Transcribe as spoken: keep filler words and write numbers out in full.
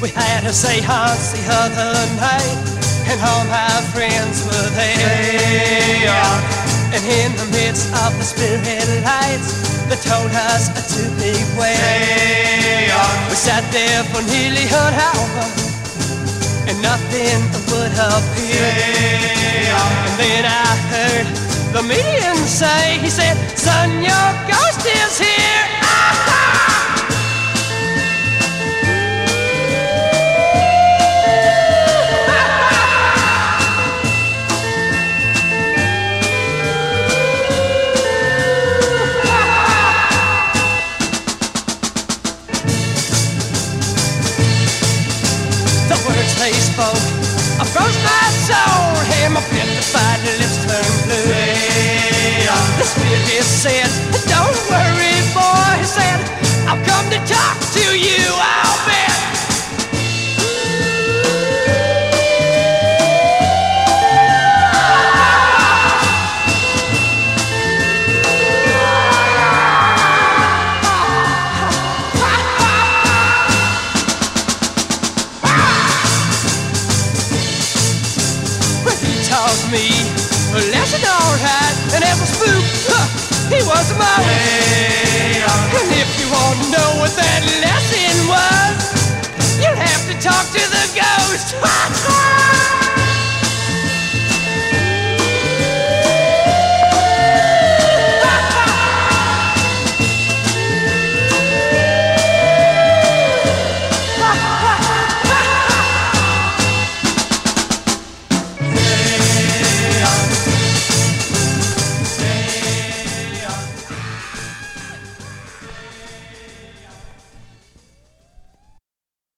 We had a seance the other night, and all my friends were there. And in the midst of the spirit lights, they told us to beware. We sat there for nearly an hour, and nothing would appear. And then I heard the medium say, he said, "Son, your ghost is here." They spoke, I froze my soul, and my petrified lips turned blue. The spirit said, "Don't worry,